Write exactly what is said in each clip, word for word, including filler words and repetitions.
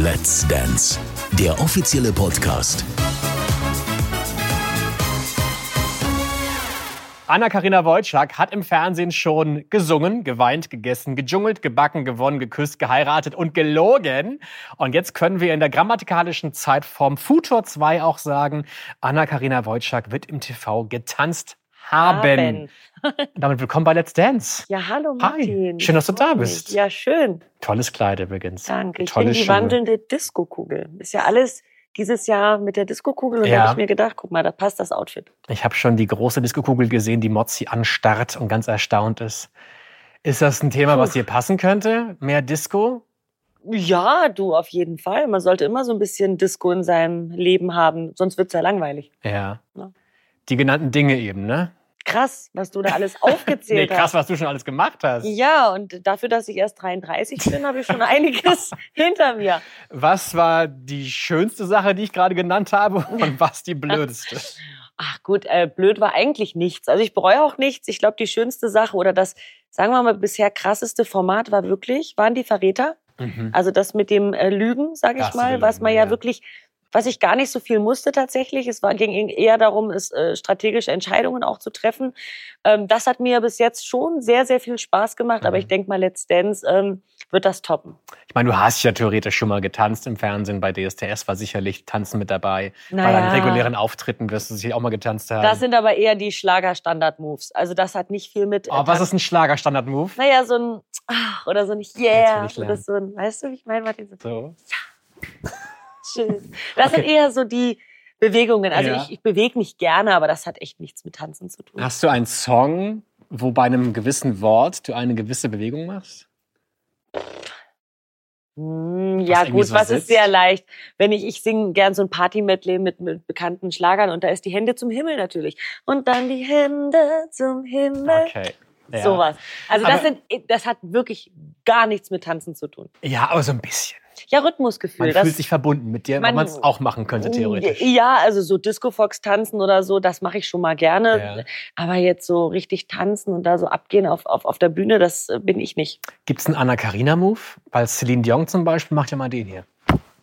Let's Dance, der offizielle Podcast. Anna-Karina Wojcik hat im Fernsehen schon gesungen, geweint, gegessen, gedschungelt, gebacken, gewonnen, geküsst, geheiratet und gelogen. Und jetzt können wir in der grammatikalischen Zeitform Futur zwei auch sagen, Anna-Karina Wojcik wird im T V getanzt haben. Damit willkommen bei Let's Dance. Ja, hallo Martin. Hi, schön, dass du da bist. Ja, schön. Tolles Kleid übrigens. Danke, ich Tolle bin die Schuhe. wandelnde Disco-Kugel. Ist ja alles dieses Jahr mit der Disco-Kugel und Ja. da habe ich mir gedacht, guck mal, da passt das Outfit. Ich habe schon die große Diskokugel gesehen, die Mozzi anstarrt und ganz erstaunt ist. Ist das ein Thema, Puh. was dir passen könnte? Mehr Disco? Ja, du, auf jeden Fall. Man sollte immer so ein bisschen Disco in seinem Leben haben, sonst wird's ja langweilig. Ja. Ja. Die genannten Dinge eben, ne? Krass, was du da alles aufgezählt Nee, krass, hast. was du schon alles gemacht hast. Ja, und dafür, dass ich erst dreiunddreißig bin, habe ich schon einiges hinter mir. Was war die schönste Sache, die ich gerade genannt habe, und was die blödeste? Ach gut, äh, blöd war eigentlich nichts. Also ich bereue auch nichts. Ich glaube, die schönste Sache oder das, sagen wir mal, bisher krasseste Format war wirklich, waren die Verräter. Mhm. Also das mit dem äh, Lügen, sage ich Hast du mal, was gelogen, man ja, ja. wirklich, was ich gar nicht so viel musste tatsächlich. Es war, ging eher darum, es, äh, strategische Entscheidungen auch zu treffen. Ähm, das hat mir bis jetzt schon sehr, sehr viel Spaß gemacht. Mhm. Aber ich denke mal, Let's Dance ähm, wird das toppen. Ich meine, du hast ja theoretisch schon mal getanzt im Fernsehen. Bei D S D S war sicherlich Tanzen mit dabei. Bei Naja. deinen regulären Auftritten wirst du sicher auch mal getanzt haben. Das sind aber eher die Schlager-Standard-Moves. Also das hat nicht viel mit... äh, oh, was ist ein Schlager-Standard-Move? Naja, so ein ach, oder so ein Jetzt Yeah will ich oder lernen. so ein, weißt du, wie ich meine, Martin? So So. schön. Das Okay. sind eher so die Bewegungen. Also Ja. ich, ich bewege mich gerne, aber das hat echt nichts mit Tanzen zu tun. Hast du einen Song, wo bei einem gewissen Wort du eine gewisse Bewegung machst? Hm, ja irgendwie gut, so was sitzt? ist sehr leicht. Wenn ich, ich singe gern so ein Party-Medley mit, mit bekannten Schlagern und da ist die Hände zum Himmel natürlich. Und dann die Hände zum Himmel. Okay. Ja. Sowas. Also das, Aber- sind, das hat wirklich gar nichts mit Tanzen zu tun. Ja, aber so ein bisschen. Ja, Rhythmusgefühl. Man das, fühlt sich verbunden mit dir, weil man- man es auch machen könnte, theoretisch. Ja, also so Disco-Fox tanzen oder so, das mache ich schon mal gerne. Ja. Aber jetzt so richtig tanzen und da so abgehen auf, auf, auf der Bühne, das äh, bin ich nicht. Gibt es einen Anna-Karina-Move? Weil Celine Dion zum Beispiel macht ja mal den hier.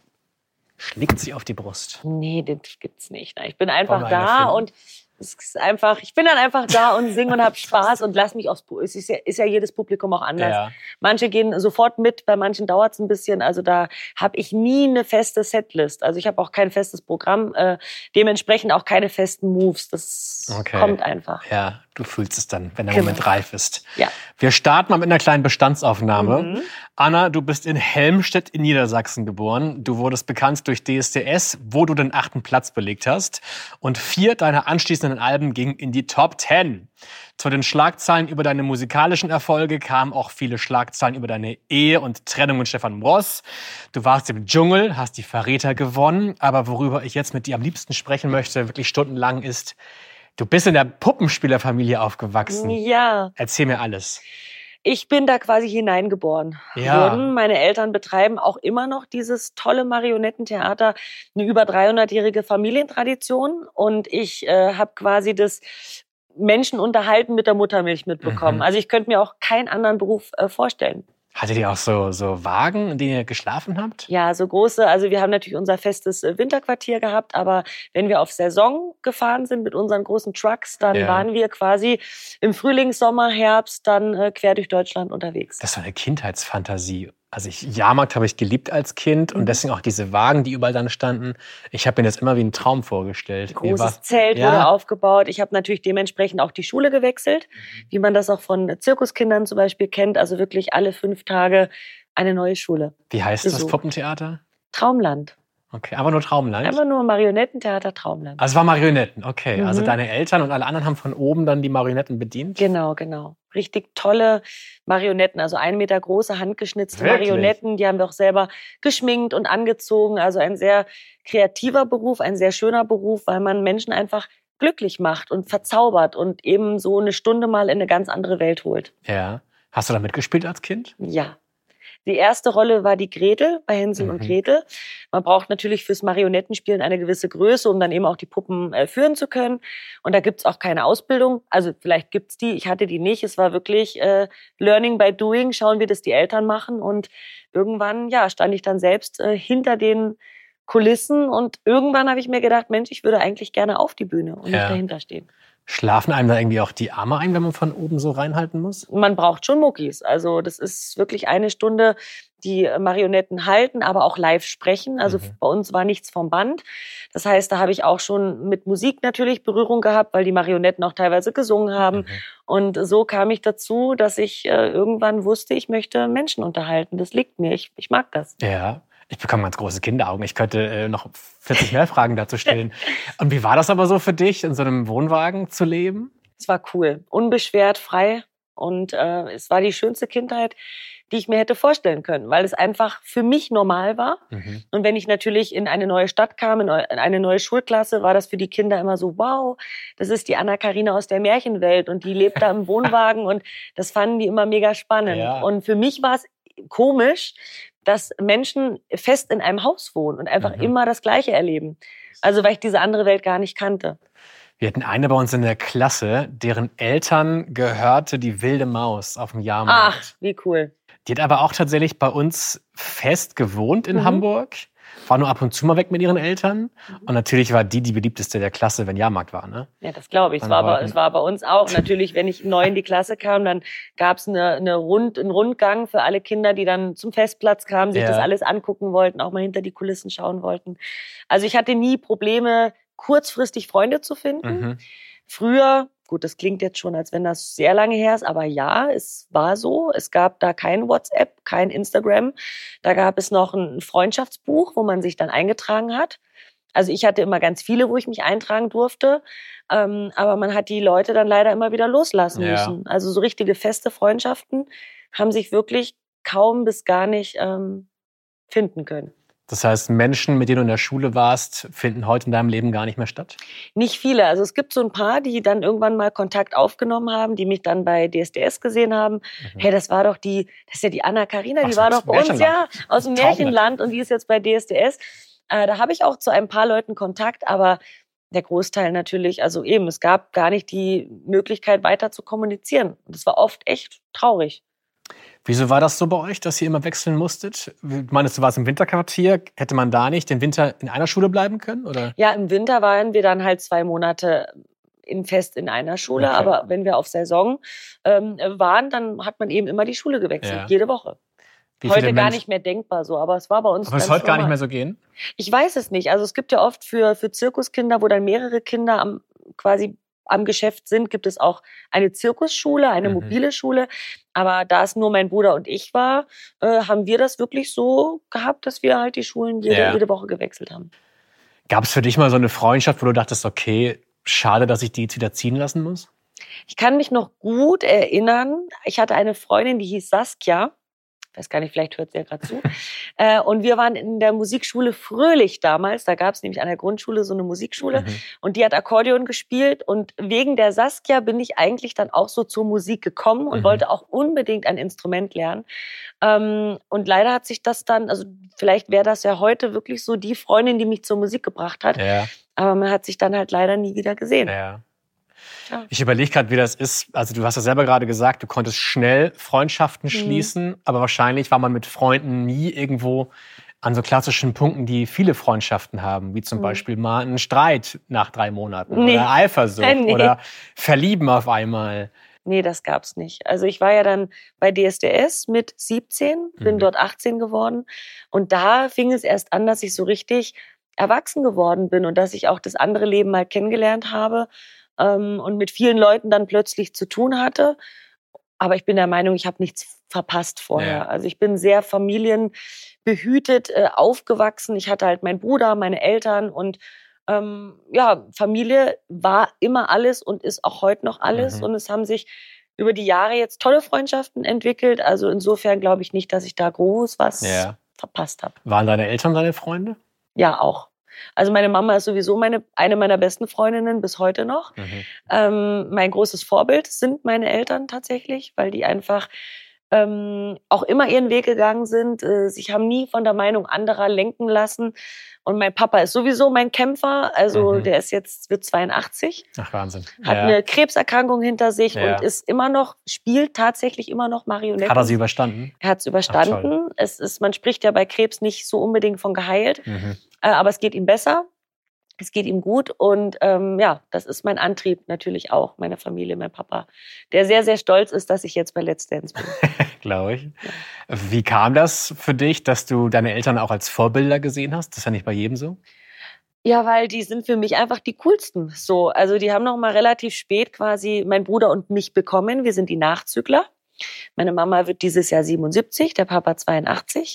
Schlägt sie auf die Brust. Nee, das gibt's nicht. Ich bin Wollen einfach wir eine da finden? und es ist einfach, ich bin dann einfach da und singe und hab Spaß und lass mich aufs Pu- Es ist ja, ist ja jedes Publikum auch anders. Ja. Manche gehen sofort mit, bei manchen dauert's ein bisschen. Also da habe ich nie eine feste Setlist. Also ich habe auch kein festes Programm, äh, dementsprechend auch keine festen Moves. Das Okay. kommt einfach. Ja, du fühlst es dann, wenn der Genau. Moment reif ist. Ja. Wir starten mal mit einer kleinen Bestandsaufnahme. Mhm. Anna, du bist in Helmstedt in Niedersachsen geboren. Du wurdest bekannt durch D S D S, wo du den achten Platz belegt hast. Und vier deiner anschließenden Alben gingen in die Top Ten. Zu den Schlagzeilen über deine musikalischen Erfolge kamen auch viele Schlagzeilen über deine Ehe und Trennung mit Stefan Bross. Du warst im Dschungel, hast die Verräter gewonnen. Aber worüber ich jetzt mit dir am liebsten sprechen möchte, wirklich stundenlang, ist, du bist in der Puppenspielerfamilie aufgewachsen. Ja. Erzähl mir alles. Ich bin da quasi hineingeboren Ja. worden. Meine Eltern betreiben auch immer noch dieses tolle Marionettentheater, eine über dreihundertjährige Familientradition. Und ich äh, habe quasi das Menschen unterhalten mit der Muttermilch mitbekommen. Mhm. Also ich könnte mir auch keinen anderen Beruf äh, vorstellen. Hattet ihr auch so, so Wagen, in denen ihr geschlafen habt? Ja, so große, also wir haben natürlich unser festes äh, Winterquartier gehabt, aber wenn wir auf Saison gefahren sind mit unseren großen Trucks, dann Ja. waren wir quasi im Frühling, Sommer, Herbst dann äh, quer durch Deutschland unterwegs. Das war eine Kindheitsfantasie. Also ich, Jahrmarkt habe ich geliebt als Kind Mhm. und deswegen auch diese Wagen, die überall dann standen. Ich habe mir das immer wie einen Traum vorgestellt. Ihr Großes wart- Zelt Ja. wurde aufgebaut. Ich habe natürlich dementsprechend auch die Schule gewechselt, wie man das auch von Zirkuskindern zum Beispiel kennt. Also wirklich alle fünf Tage eine neue Schule. Wie heißt das Besuch. Puppentheater? Traumland. Okay, aber nur Traumland? Einfach nur Marionettentheater Traumland. Also es war Marionetten, okay. Mhm. Also deine Eltern und alle anderen haben von oben dann die Marionetten bedient? Genau, genau. Richtig tolle Marionetten, also ein Meter große, handgeschnitzte Wirklich? Marionetten. Die haben wir auch selber geschminkt und angezogen. Also ein sehr kreativer Beruf, ein sehr schöner Beruf, weil man Menschen einfach glücklich macht und verzaubert und eben so eine Stunde mal in eine ganz andere Welt holt. Ja. Hast du da mitgespielt als Kind? Ja. Die erste Rolle war die Gretel bei Hänsel Mhm. und Gretel. Man braucht natürlich fürs Marionettenspielen eine gewisse Größe, um dann eben auch die Puppen äh, führen zu können. Und da gibt's auch keine Ausbildung. Also vielleicht gibt's die, ich hatte die nicht. Es war wirklich äh, Learning by Doing, schauen, wie das die Eltern machen. Und irgendwann, ja, stand ich dann selbst äh, hinter den Kulissen. Und irgendwann habe ich mir gedacht, Mensch, ich würde eigentlich gerne auf die Bühne und Ja. nicht dahinter stehen. Schlafen einem da irgendwie auch die Arme ein, wenn man von oben so reinhalten muss? Man braucht schon Muckis. Also das ist wirklich eine Stunde, die Marionetten halten, aber auch live sprechen. Also Mhm. bei uns war nichts vom Band. Das heißt, da habe ich auch schon mit Musik natürlich Berührung gehabt, weil die Marionetten auch teilweise gesungen haben. Mhm. Und so kam ich dazu, dass ich äh, irgendwann wusste, ich möchte Menschen unterhalten. Das liegt mir. Ich, ich mag das. Ja, ich bekomme ganz große Kinderaugen. Ich könnte äh, noch vierzig mehr Fragen dazu stellen. Und wie war das aber so für dich, in so einem Wohnwagen zu leben? Es war cool, unbeschwert, frei. Und äh, es war die schönste Kindheit, die ich mir hätte vorstellen können, weil es einfach für mich normal war. Mhm. Und wenn ich natürlich in eine neue Stadt kam, in eine neue Schulklasse, war das für die Kinder immer so, wow, das ist die Anna-Karina aus der Märchenwelt und die lebt da im Wohnwagen und das fanden die immer mega spannend. Ja. Und für mich war es komisch, dass Menschen fest in einem Haus wohnen und einfach Mhm. immer das Gleiche erleben. Also weil ich diese andere Welt gar nicht kannte. Wir hatten eine bei uns in der Klasse, deren Eltern gehörte die wilde Maus auf dem Jahrmarkt. Ach, wie cool. Die hat aber auch tatsächlich bei uns fest gewohnt in Mhm. Hamburg, war nur ab und zu mal weg mit ihren Eltern. Und natürlich war die die beliebteste der Klasse, wenn Jahrmarkt war. Ne? Ja, das glaube ich. Es Dann war, bei, wollten- es war bei uns auch. Natürlich, wenn ich neu in die Klasse kam, dann gab es eine, eine Rund, einen Rundgang für alle Kinder, die dann zum Festplatz kamen, sich Ja. das alles angucken wollten, auch mal hinter die Kulissen schauen wollten. Also ich hatte nie Probleme, kurzfristig Freunde zu finden. Mhm. Früher, gut, das klingt jetzt schon, als wenn das sehr lange her ist, aber ja, es war so. Es gab da kein WhatsApp, kein Instagram. Da gab es noch ein Freundschaftsbuch, wo man sich dann eingetragen hat. Also ich hatte immer ganz viele, wo ich mich eintragen durfte. Ähm, aber man hat die Leute dann leider immer wieder loslassen Ja. müssen. Also so richtige feste Freundschaften haben sich wirklich kaum bis gar nicht ähm, finden können. Das heißt, Menschen, mit denen du in der Schule warst, finden heute in deinem Leben gar nicht mehr statt? Nicht viele. Also es gibt so ein paar, die dann irgendwann mal Kontakt aufgenommen haben, die mich dann bei D S D S gesehen haben. Mhm. Hey, das war doch die, das ist ja die Anna-Karina, Ach die so, war das doch bei uns, ja, Märchenland. aus dem Traumland. Märchenland und die ist jetzt bei D S D S. Äh, da habe ich auch zu ein paar Leuten Kontakt, aber der Großteil natürlich, also eben, es gab gar nicht die Möglichkeit, weiter zu kommunizieren. Und das war oft echt traurig. Wieso war das so bei euch, dass ihr immer wechseln musstet? Du meinst, du warst im Winterquartier. Hätte man da nicht den Winter in einer Schule bleiben können? Oder? Ja, im Winter waren wir dann halt zwei Monate in fest in einer Schule, Okay. aber wenn wir auf Saison ähm, waren, dann hat man eben immer die Schule gewechselt, Ja. jede Woche. Wie Heute viele gar Menschen- nicht mehr denkbar so, aber es war bei uns Aber es ganz heute gar nicht normal. mehr so gehen? Ich weiß es nicht. Also es gibt ja oft für, für Zirkuskinder, wo dann mehrere Kinder am, quasi am Geschäft sind, gibt es auch eine Zirkusschule, eine Mhm. mobile Schule. Aber da es nur mein Bruder und ich war, äh, haben wir das wirklich so gehabt, dass wir halt die Schulen jede, Ja. jede Woche gewechselt haben. Gab es für dich mal so eine Freundschaft, wo du dachtest, okay, schade, dass ich die jetzt wieder ziehen lassen muss? Ich kann mich noch gut erinnern, ich hatte eine Freundin, die hieß Saskia. Ich weiß gar nicht, vielleicht hört sie ja gerade zu. äh, und wir waren in der Musikschule Fröhlich damals. Da gab es nämlich an der Grundschule so eine Musikschule. Mhm. Und die hat Akkordeon gespielt. Und wegen der Saskia bin ich eigentlich dann auch so zur Musik gekommen und Mhm. wollte auch unbedingt ein Instrument lernen. Ähm, und leider hat sich das dann, also vielleicht wäre das ja heute wirklich so die Freundin, die mich zur Musik gebracht hat. Ja, Aber man hat sich dann halt leider nie wieder gesehen. ja. Ja. Ich überlege gerade, wie das ist. Also du hast ja selber gerade gesagt, du konntest schnell Freundschaften Mhm. schließen, aber wahrscheinlich war man mit Freunden nie irgendwo an so klassischen Punkten, die viele Freundschaften haben, wie zum Mhm. Beispiel mal einen Streit nach drei Monaten Nee. oder Eifersucht Äh, nee. oder Verlieben auf einmal. Nee, das gab's nicht. Also ich war ja dann bei D S D S mit siebzehn, bin Mhm. dort achtzehn geworden. Und da fing es erst an, dass ich so richtig erwachsen geworden bin und dass ich auch das andere Leben mal kennengelernt habe ähm, und mit vielen Leuten dann plötzlich zu tun hatte. Aber ich bin der Meinung, ich habe nichts verpasst vorher. Ja. Also ich bin sehr familienbehütet äh, aufgewachsen. Ich hatte halt meinen Bruder, meine Eltern und ähm, ja, Familie war immer alles und ist auch heute noch alles. Mhm. Und es haben sich über die Jahre jetzt tolle Freundschaften entwickelt. Also insofern glaube ich nicht, dass ich da groß was Ja. verpasst habe. Waren deine Eltern deine Freunde? Ja, auch. Also meine Mama ist sowieso meine, eine meiner besten Freundinnen bis heute noch. Mhm. Ähm, mein großes Vorbild sind meine Eltern tatsächlich, weil die einfach ähm, auch immer ihren Weg gegangen sind, äh, sich haben nie von der Meinung anderer lenken lassen. Und mein Papa ist sowieso mein Kämpfer, also Mhm. der ist jetzt, wird zweiundachtzig, Ach, Wahnsinn. hat Ja. eine Krebserkrankung hinter sich Ja. und ist immer noch, spielt tatsächlich immer noch Marionetten. Hat er sie überstanden? Er hat es überstanden. Es ist, man spricht ja bei Krebs nicht so unbedingt von geheilt, Mhm. äh, aber es geht ihm besser. Es geht ihm gut und ähm, ja, das ist mein Antrieb natürlich auch, meine Familie, mein Papa, der sehr, sehr stolz ist, dass ich jetzt bei Let's Dance bin. Glaube ich. Wie kam das für dich, dass du deine Eltern auch als Vorbilder gesehen hast? Das ist ja nicht bei jedem so. Ja, weil die sind für mich einfach die coolsten. So, also die haben noch mal relativ spät quasi mein Bruder und mich bekommen. Wir sind die Nachzügler. Meine Mama wird dieses Jahr siebenundsiebzig, der Papa zweiundachtzig.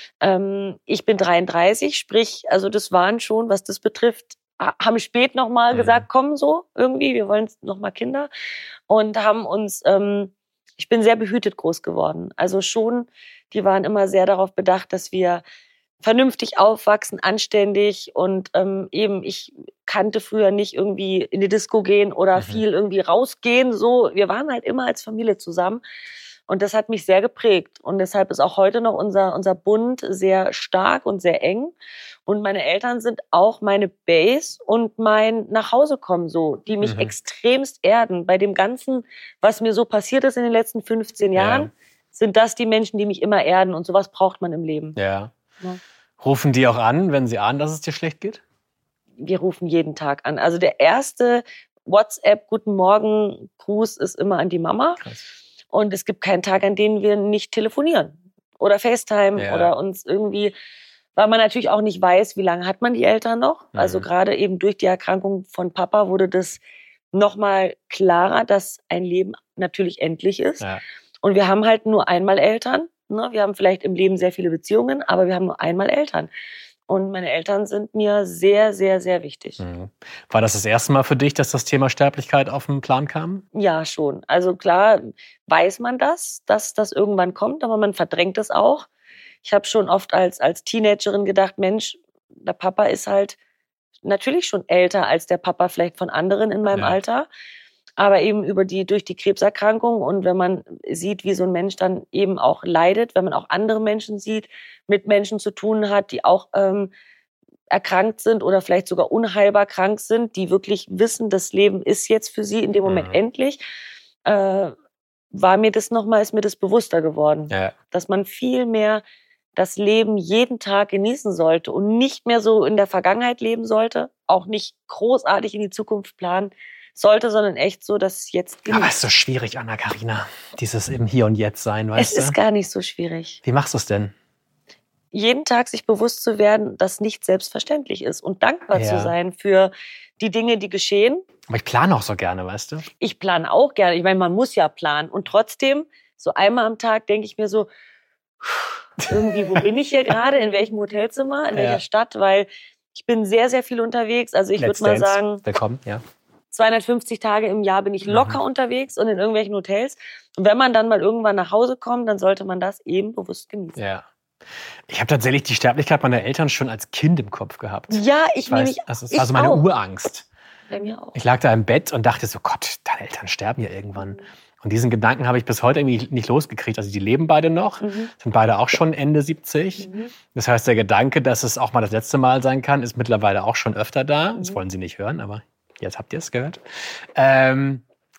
Ähm, ich bin dreiunddreißig, sprich, also das waren schon, was das betrifft, haben spät noch mal Mhm. gesagt, komm so irgendwie, wir wollen noch mal Kinder und haben uns, ähm, ich bin sehr behütet groß geworden. Also schon, die waren immer sehr darauf bedacht, dass wir vernünftig aufwachsen, anständig und ähm, eben, ich kannte früher nicht irgendwie in die Disco gehen oder Mhm. viel irgendwie rausgehen, so. Wir waren halt immer als Familie zusammen und das hat mich sehr geprägt und deshalb ist auch heute noch unser, unser Bund sehr stark und sehr eng und meine Eltern sind auch meine Base und mein Nachhausekommen so, die mich Mhm. extremst erden. Bei dem Ganzen, was mir so passiert ist in den letzten fünfzehn Jahren, Ja. sind das die Menschen, die mich immer erden und sowas braucht man im Leben. Ja. Ja. Rufen die auch an, wenn sie ahnen, dass es dir schlecht geht? Wir rufen jeden Tag an. Also der erste WhatsApp Guten Morgen Gruß ist immer an die Mama. Krass. Und es gibt keinen Tag, an dem wir nicht telefonieren oder FaceTime Ja. oder uns irgendwie, weil man natürlich auch nicht weiß, wie lange hat man die Eltern noch. Mhm. Also gerade eben durch die Erkrankung von Papa wurde das nochmal klarer, dass ein Leben natürlich endlich ist. Ja. Und wir haben halt nur einmal Eltern. Ne? Wir haben vielleicht im Leben sehr viele Beziehungen, aber wir haben nur einmal Eltern. Und meine Eltern sind mir sehr, sehr, sehr wichtig. Mhm. War das das erste Mal für dich, dass das Thema Sterblichkeit auf den Plan kam? Ja, schon. Also klar weiß man das, dass das irgendwann kommt, aber man verdrängt es auch. Ich habe schon oft als, als Teenagerin gedacht, Mensch, der Papa ist halt natürlich schon älter als der Papa vielleicht von anderen in meinem Ja. Alter. Aber eben über die, durch die Krebserkrankung und wenn man sieht, wie so ein Mensch dann eben auch leidet, wenn man auch andere Menschen sieht, mit Menschen zu tun hat, die auch ähm, erkrankt sind oder vielleicht sogar unheilbar krank sind, die wirklich wissen, das Leben ist jetzt für sie in dem Moment Mhm. endlich, äh, war mir das nochmal, ist mir das bewusster geworden, Ja. dass man viel mehr das Leben jeden Tag genießen sollte und nicht mehr so in der Vergangenheit leben sollte, auch nicht großartig in die Zukunft planen sollte, sondern echt so, dass jetzt Aber es genießt. ist so schwierig, Anna-Karina. Dieses im Hier und Jetzt sein, Es weißt ist du? gar nicht so schwierig. Wie machst du es denn? Jeden Tag sich bewusst zu werden, dass nicht selbstverständlich ist und dankbar Ja. zu sein für die Dinge, die geschehen. Aber ich plane auch so gerne, weißt du? Ich plane auch gerne. Ich meine, man muss ja planen. Und trotzdem, so einmal am Tag denke ich mir so, irgendwie, wo bin ich hier gerade? In welchem Hotelzimmer? In Ja. welcher Stadt? Weil ich bin sehr, sehr viel unterwegs. Also ich würde Let's mal Dance. sagen, Willkommen, ja. zweihundertfünfzig Tage im Jahr bin ich locker Mhm. unterwegs und in irgendwelchen Hotels. Und wenn man dann mal irgendwann nach Hause kommt, dann sollte man das eben bewusst genießen. Ja. Ich habe tatsächlich die Sterblichkeit meiner Eltern schon als Kind im Kopf gehabt. Ja, ich nehme mich. Das ich war so meine auch. Urangst. Bei mir auch. Ich lag da im Bett und dachte so, Gott, deine Eltern sterben ja irgendwann. Und diesen Gedanken habe ich bis heute irgendwie nicht losgekriegt. Also die leben beide noch, Mhm. sind beide auch schon Ende siebzig. Mhm. Das heißt, der Gedanke, dass es auch mal das letzte Mal sein kann, ist mittlerweile auch schon öfter da. Das Mhm. wollen sie nicht hören, aber jetzt habt ihr es gehört. Ähm,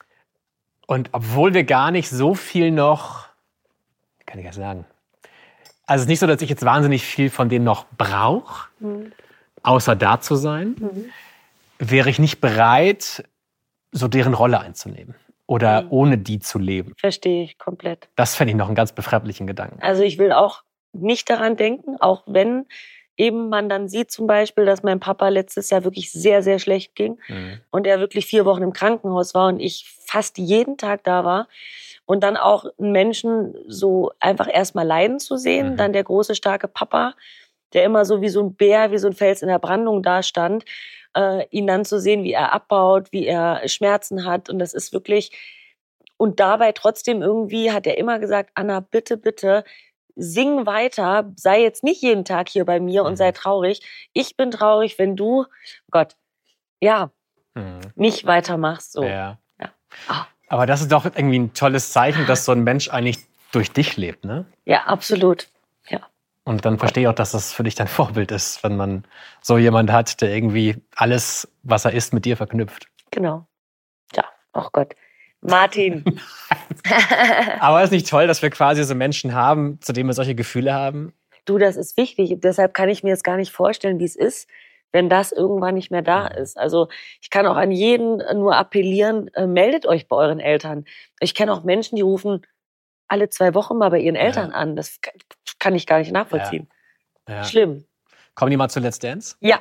und obwohl wir gar nicht so viel noch, wie kann ich das sagen? Also es ist nicht so, dass ich jetzt wahnsinnig viel von denen noch brauche, Mhm. außer da zu sein, Mhm. wäre ich nicht bereit, so deren Rolle einzunehmen oder Mhm. ohne die zu leben. Verstehe ich komplett. Das fände ich noch einen ganz befremdlichen Gedanken. Also ich will auch nicht daran denken, auch wenn eben man dann sieht zum Beispiel, dass mein Papa letztes Jahr wirklich sehr, sehr schlecht ging Mhm. und er wirklich vier Wochen im Krankenhaus war und ich fast jeden Tag da war. Und dann auch einen Menschen so einfach erstmal leiden zu sehen, Mhm. dann der große, starke Papa, der immer so wie so ein Bär, wie so ein Fels in der Brandung dastand, äh, ihn dann zu sehen, wie er abbaut, wie er Schmerzen hat. Und das ist wirklich, und dabei trotzdem irgendwie hat er immer gesagt, Anna, bitte, bitte, sing weiter, sei jetzt nicht jeden Tag hier bei mir und Mhm. sei traurig. Ich bin traurig, wenn du, Gott, ja, Mhm. nicht weitermachst. So. Ja. Ja. Ah. Aber das ist doch irgendwie ein tolles Zeichen, dass so ein Mensch eigentlich durch dich lebt, ne? Ja, absolut. Ja. Und dann verstehe ich auch, dass das für dich dein Vorbild ist, wenn man so jemand hat, der irgendwie alles, was er ist, mit dir verknüpft. Genau. Ja, ach Gott. Martin. Aber ist nicht toll, dass wir quasi so Menschen haben, zu denen wir solche Gefühle haben? Du, das ist wichtig. Deshalb kann ich mir jetzt gar nicht vorstellen, wie es ist, wenn das irgendwann nicht mehr da ist. Also ich kann auch an jeden nur appellieren, äh, meldet euch bei euren Eltern. Ich kenne auch Menschen, die rufen alle zwei Wochen mal bei ihren Eltern Ja. an. Das kann ich gar nicht nachvollziehen. Ja. Ja. Schlimm. Kommen die mal zu Let's Dance? Ja.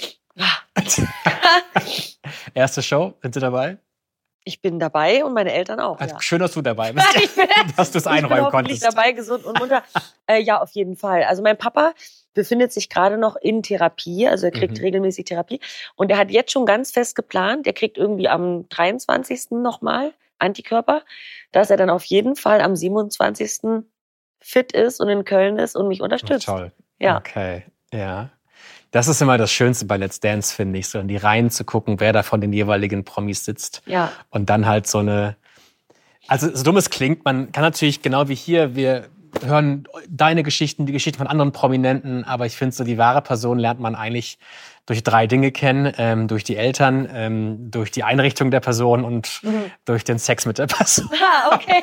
Erste Show, sind sie dabei? Ich bin dabei und meine Eltern auch. Also Ja. schön, dass du dabei bist, Ich bin, dass du es ich bin einräumen hoffentlich konntest. dabei, gesund und munter. Äh, ja, auf jeden Fall. Also mein Papa befindet sich gerade noch in Therapie, also er kriegt Mhm. regelmäßig Therapie. Und er hat jetzt schon ganz fest geplant, er kriegt irgendwie am dreiundzwanzigsten nochmal Antikörper, dass er dann auf jeden Fall am siebenundzwanzigsten fit ist und in Köln ist und mich unterstützt. Toll. Ja. Okay, ja. Das ist immer das Schönste bei Let's Dance, finde ich, so in die Reihen zu gucken, wer da von den jeweiligen Promis sitzt. Ja. Und dann halt so eine, also so dumm es klingt, man kann natürlich genau wie hier, wir hören deine Geschichten, die Geschichten von anderen Prominenten, aber ich finde so, die wahre Person lernt man eigentlich durch drei Dinge kennen, ähm, durch die Eltern, ähm, durch die Einrichtung der Person und Mhm. durch den Sex mit der Person. Ah, okay.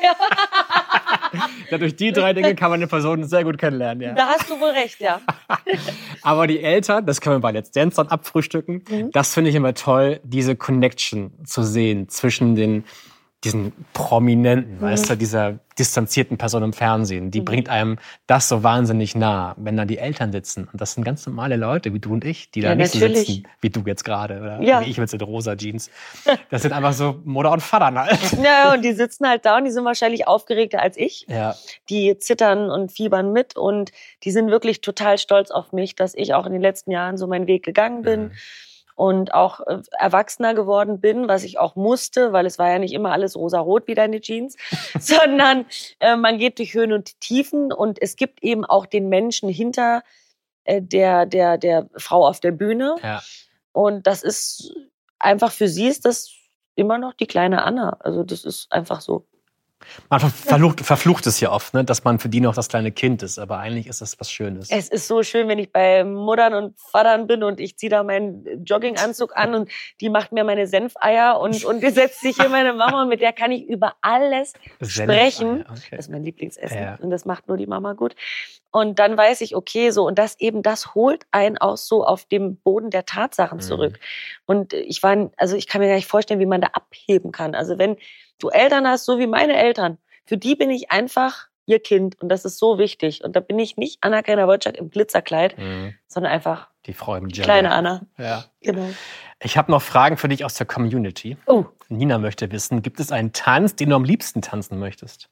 Ja, durch die drei Dinge kann man eine Person sehr gut kennenlernen, ja. Da hast du wohl recht, ja. Aber die Eltern, das können wir bei Let's Dance dann abfrühstücken, Mhm. das finde ich immer toll, diese Connection zu sehen zwischen den diesen Prominenten, Mhm. weißt du, dieser distanzierten Person im Fernsehen. Die Mhm. bringt einem das so wahnsinnig nah, wenn da die Eltern sitzen. Und das sind ganz normale Leute, wie du und ich, die da Ja, nicht so natürlich. sitzen, wie du jetzt gerade, oder Ja. wie ich jetzt in rosa Jeans. Das sind einfach so Mutter und Vater halt. Ja, und die sitzen halt da und die sind wahrscheinlich aufgeregter als ich. Ja, Die zittern und fiebern mit und die sind wirklich total stolz auf mich, dass ich auch in den letzten Jahren so meinen Weg gegangen bin Mhm. und auch äh, erwachsener geworden bin, was ich auch musste, weil es war ja nicht immer alles rosarot wie deine Jeans, sondern äh, man geht durch Höhen und Tiefen und es gibt eben auch den Menschen hinter äh, der, der, der Frau auf der Bühne ja. und das ist einfach, für sie ist das immer noch die kleine Anna, also das ist einfach so. Man ver- verflucht, verflucht es ja oft, ne, dass man für die noch das kleine Kind ist. Aber eigentlich ist es was Schönes. Es ist so schön, wenn ich bei Muttern und Vatern bin und ich ziehe da meinen Jogginganzug an und die macht mir meine Senfeier und, und die setzt sich hier meine Mama und mit der kann ich über alles sprechen. Senfeier, okay. Das ist mein Lieblingsessen Ja. und das macht nur die Mama gut. Und dann weiß ich, okay, so und das eben, das holt einen auch so auf dem Boden der Tatsachen Mhm. zurück. Und ich war, also ich kann mir gar nicht vorstellen, wie man da abheben kann. Also wenn du Eltern hast, so wie meine Eltern, für die bin ich einfach ihr Kind und das ist so wichtig. Und da bin ich nicht Anna-Karina Wojcik im Glitzerkleid, Mhm. sondern einfach Die Frau im die Jelly. kleine Anna. Ja. Genau. Ich habe noch Fragen für dich aus der Community. Oh, Nina möchte wissen, gibt es einen Tanz, den du am liebsten tanzen möchtest?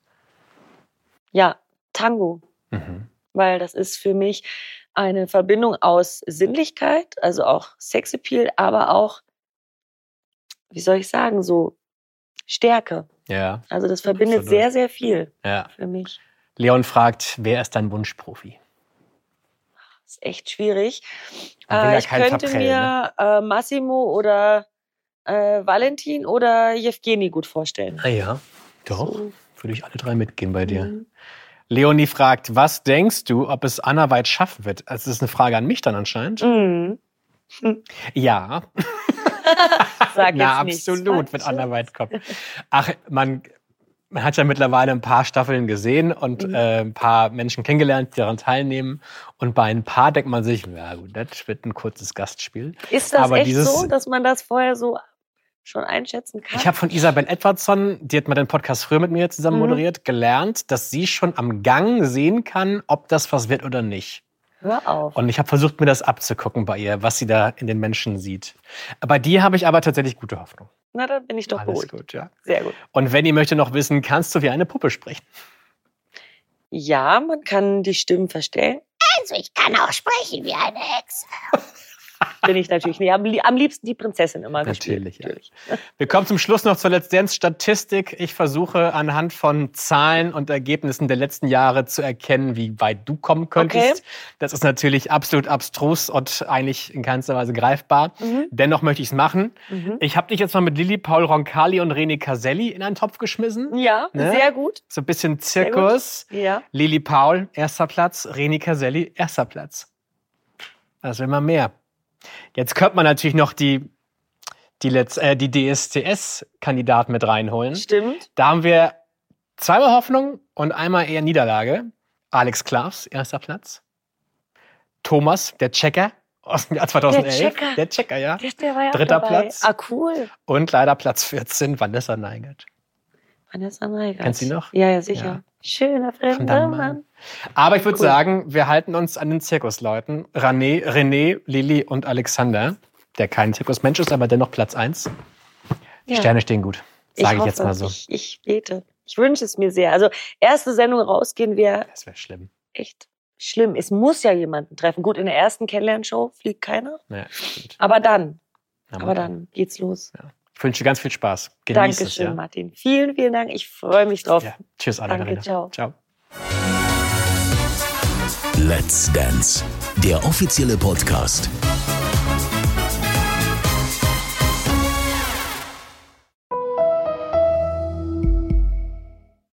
ja, Tango. Mhm. Weil das ist für mich eine Verbindung aus Sinnlichkeit, also auch Sexappeal, aber auch, wie soll ich sagen, so Stärke. Ja, Also das verbindet Absolut. sehr, sehr viel ja. für mich. Leon fragt, wer ist dein Wunschprofi? Das ist echt schwierig. Man will Äh, ja ich keinen könnte verprellen, mir äh, Massimo oder äh, Valentin oder Jewgeni gut vorstellen. Ah ja, doch. So. Würde ich alle drei mitgehen bei dir. Mhm. Leonie fragt, was denkst du, ob es Anna weit schaffen wird? Also das ist eine Frage an mich dann anscheinend. Mhm. Ja, Sag na jetzt nichts absolut, wenn Falsches. Anna weit kommt. Ach, man, man hat ja mittlerweile ein paar Staffeln gesehen und Mhm. äh, ein paar Menschen kennengelernt, die daran teilnehmen. Und bei ein paar denkt man sich, ja gut, das wird ein kurzes Gastspiel. Ist das Aber echt dieses- so, dass man das vorher so schon einschätzen kann? Ich habe von Isabel Edwardson, die hat mal den Podcast früher mit mir zusammen Mhm. moderiert, gelernt, dass sie schon am Gang sehen kann, ob das was wird oder nicht. Hör auf. Und ich habe versucht, mir das abzugucken bei ihr, was sie da in den Menschen sieht. Bei dir habe ich aber tatsächlich gute Hoffnung. Na, dann bin ich doch Alles beruhigt. gut, ja. Sehr gut. Und wenn ihr möchte noch wissen, kannst du wie eine Puppe sprechen? Ja, man kann die Stimmen verstellen. Also ich kann auch sprechen wie eine Hexe. bin ich natürlich nicht. Am, am liebsten die Prinzessin immer Natürlich, gespielt. Ja. Wir kommen zum Schluss noch zur Let's Dance Statistik. Ich versuche anhand von Zahlen und Ergebnissen der letzten Jahre zu erkennen, wie weit du kommen könntest. Okay. Das ist natürlich absolut abstrus und eigentlich in keinster Weise greifbar. Mhm. Dennoch möchte ich es machen. Mhm. Ich habe dich jetzt mal mit Lilli Paul Roncalli und René Caselli in einen Topf geschmissen. Ja, ne? Sehr gut. So ein bisschen Zirkus. Ja. Lilli Paul, erster Platz. René Caselli, erster Platz. Das will man mehr. Jetzt könnte man natürlich noch die, die, Letz-, äh, die D S D S-Kandidaten mit reinholen. Stimmt. Da haben wir zweimal Hoffnung und einmal eher Niederlage. Alex Klavs, erster Platz. Thomas, der Checker aus dem Jahr zweitausendelf. Der Checker. Der Checker, ja. Der, der war ja Dritter dabei. Platz. Ah, cool. Und leider Platz vierzehn, Vanessa Neigert. Vanessa Neigert. Kennst du sie noch? Ja, ja, sicher. Ja. Schöner fremder Mann. Mann. Aber ich würde Cool. sagen, wir halten uns an den Zirkusleuten. René, René, Lilli und Alexander, der kein Zirkusmensch ist, aber dennoch Platz eins. Die Ja. Sterne stehen gut, sage ich, hoffe, jetzt mal so. Ich, ich bete. Ich wünsche es mir sehr. Also erste Sendung rausgehen wäre Das wäre schlimm. echt schlimm. Es muss ja jemanden treffen. Gut, in der ersten Kennenlernshow fliegt keiner. Ja, stimmt. Aber dann, Na, aber dann geht's los. Ja. Ich wünsche dir ganz viel Spaß. Genieß Dankeschön, es, ja. Martin. Vielen, vielen Dank. Ich freue mich drauf. Ja. Tschüss, alle. Danke, ciao. Ciao. Let's Dance, der offizielle Podcast.